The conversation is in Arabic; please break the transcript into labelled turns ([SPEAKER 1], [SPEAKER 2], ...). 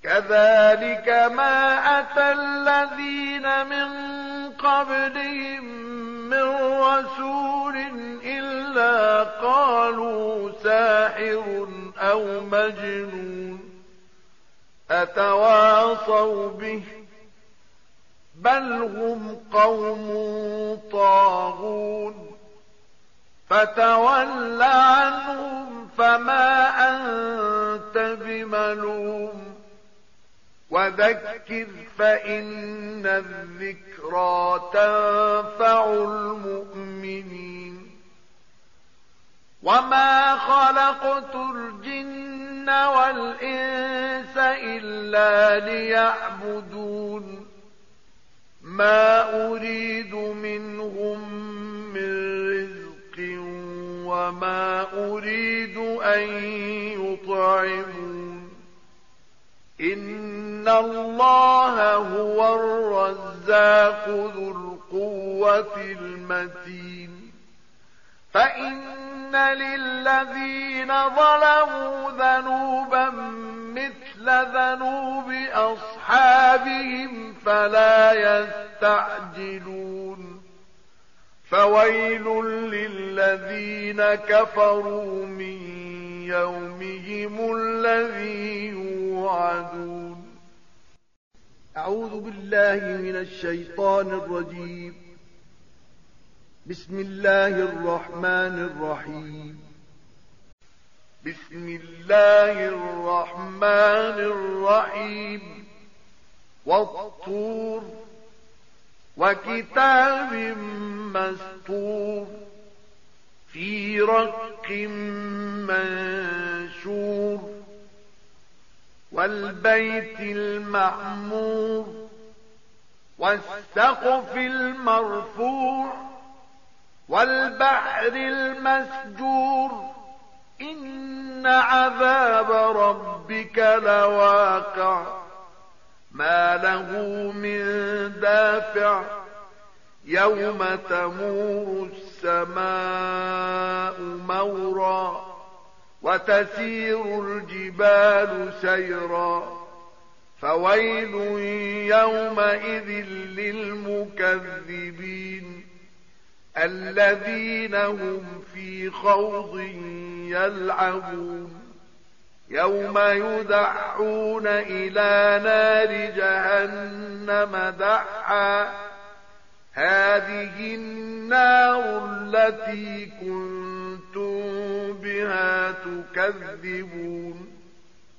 [SPEAKER 1] كذلك ما أتى الذين من قبلهم من رسول إلا قالوا ساحر أو مجنون أتواصوا به بل هم قوم طاغون فتول عنهم فما أنت بملوم وذكر فإن الذكرى تنفع المؤمنين وما خلقت الجن والإنس إلا ليعبدون ما أريد منهم من رزق وما أريد أن يطعمون إن الله هو الرزاق ذو القوة المتين فإن للذين ظلموا ذنوبا مثل ذنوب أصحابهم فلا يستعجلون فويل للذين كفروا من يومهم الذي يوعدون. أعوذ بالله من الشيطان الرجيم. بسم الله الرحمن الرحيم. بسم الله الرحمن الرحيم. والطور وكتاب مسطور في رق منشور والبيت المعمور والسقف المرفوع والبحر المسجور إن عذاب ربك لواقع ما له من دافع يوم تمور السماء مورا وتسير الجبال سيرا فويل يومئذ للمكذبين الذين هم في خوض يلعبون يوم يدعون إلى نار جهنم دعا هذه النار التي كنتم بها تكذبون